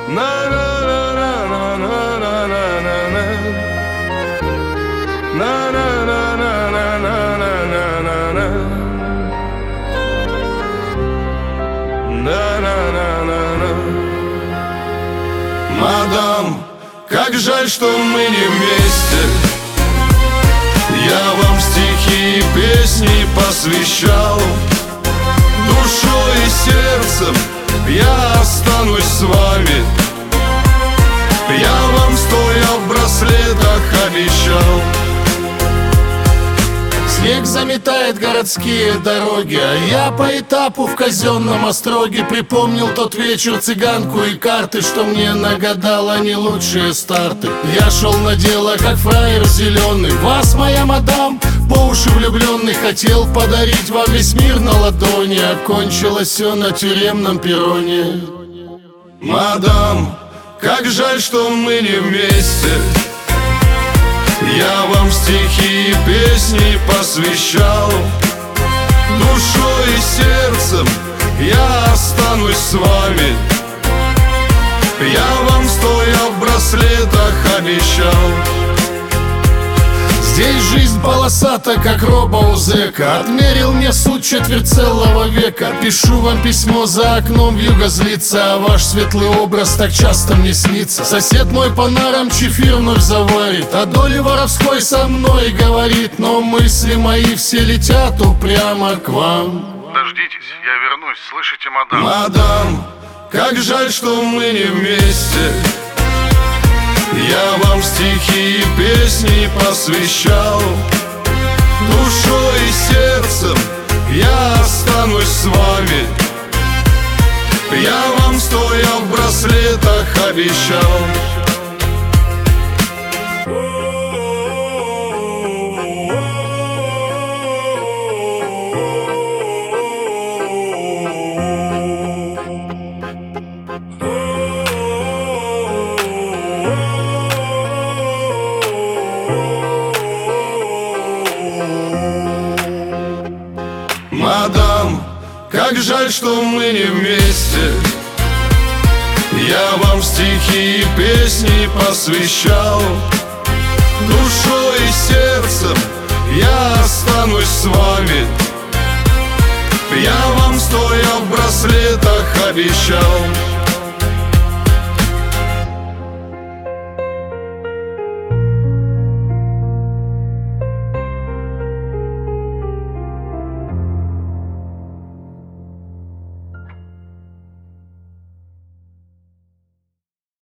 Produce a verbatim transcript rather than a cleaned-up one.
Мадам, как жаль, что мы не вместе. Я вам стихи и песни посвящал. Душой и сердцем я останусь с вами. Я вам, стоя в браслетах, обещал. Снег заметает городские дороги, а я по этапу в казенном остроге припомнил тот вечер, цыганку и карты, что мне нагадала не лучшие старты. Я шел на дело, как фраер зеленый. Вас, моя мадам, по уши влюбленный, хотел подарить вам весь мир на ладони. Окончилось все на тюремном перроне. Мадам, как жаль, что мы не вместе. Я вам стихи и песни посвящал. Душой и сердцем я останусь с вами. Я вам, стоя в браслетах, обещал. Здесь жизнь полосата, как роба у зэка. Отмерил мне суд четверть целого века. Пишу вам письмо, за окном вьюга злится, а ваш светлый образ так часто мне снится. Сосед мой по нарам чефир вновь заварит, о доле воровской со мной говорит. Но мысли мои все летят упрямо к вам. Дождитесь, я вернусь, слышите, мадам? Мадам, как жаль, что мы не вместе. Я вам стихи и песни посвящал. Душой и сердцем я останусь с вами. Я вам, стоя в браслетах, обещал. Мадам, как жаль, что мы не вместе. Я вам стихи и песни посвящал. Душой и сердцем я останусь с вами. Я вам, стоя в браслетах, обещал.